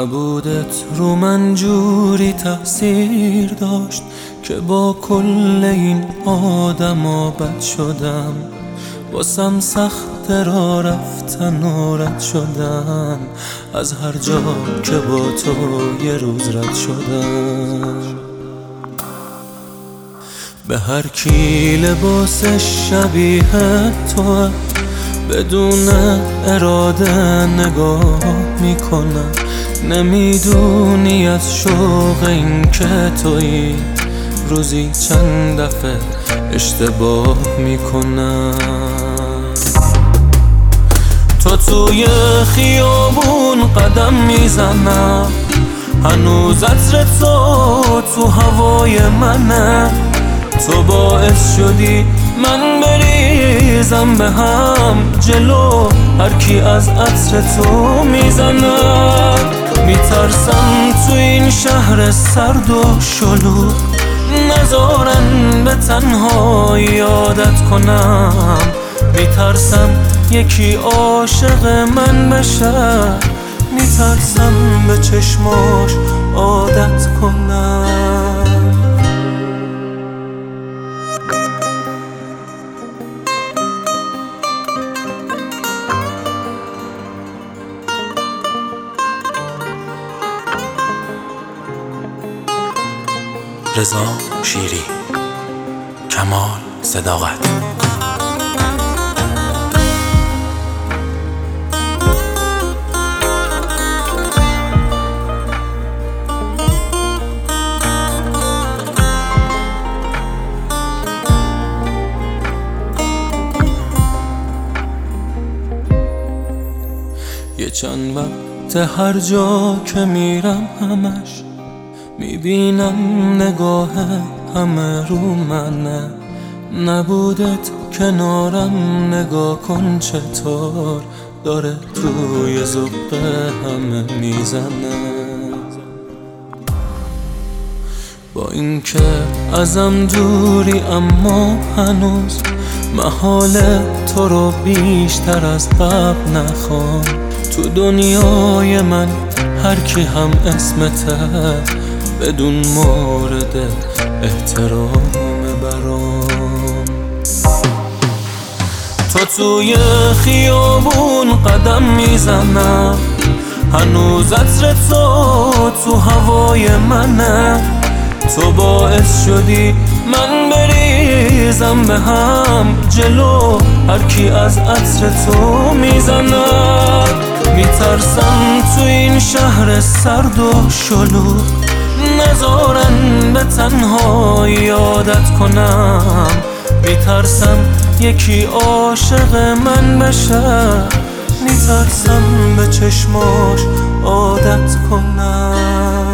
نبودت رو من جوری تأثیر داشت که با کل این آدما بد شدم. واسم سخت را رفتن و رد شدم از هر جا که با تو یه روز رد شدم. به هر کی لباسش شبیه تو بدون اراده نگاه میکنم. نمیدونی از شوق این که تویی روزی چند دفعه اشتباه میکنم. تو توی خیابون قدم میزنم، هنوز عطر تو هوای منه. تو باعث شدی من بریزم به هم جلو هر کی از عطر تو میزنه. میترسم تو این شهر سرد و شلوغ نذارن به تنهایی عادت کنم. میترسم یکی عاشق من بشه، میترسم به چشماش عادت کنم. رضا شیری، کمال صداقت. یه چند وقت هر جا که میرم همش میبینم نگاه همه رو منه. نبودت کنارم نگاه کن چطور داره توی زبه همه میزنه. با اینکه ازم دوری اما هنوز محال تو رو بیشتر از قبل نخوام. تو دنیای من هر کی هم اسمته بدون مورد احترام برام. تو توی خیابون قدم میزنم، هنوز عطر تو هوای منه. تو باعث شدی من بریزم به هم جلو هر کی از عطر تو میزنه. میترسم تو این شهر سرد و شلوغ نذارن به تنهایی عادت کنم. میترسم یکی عاشق من بشه، میترسم به چشماش عادت کنم.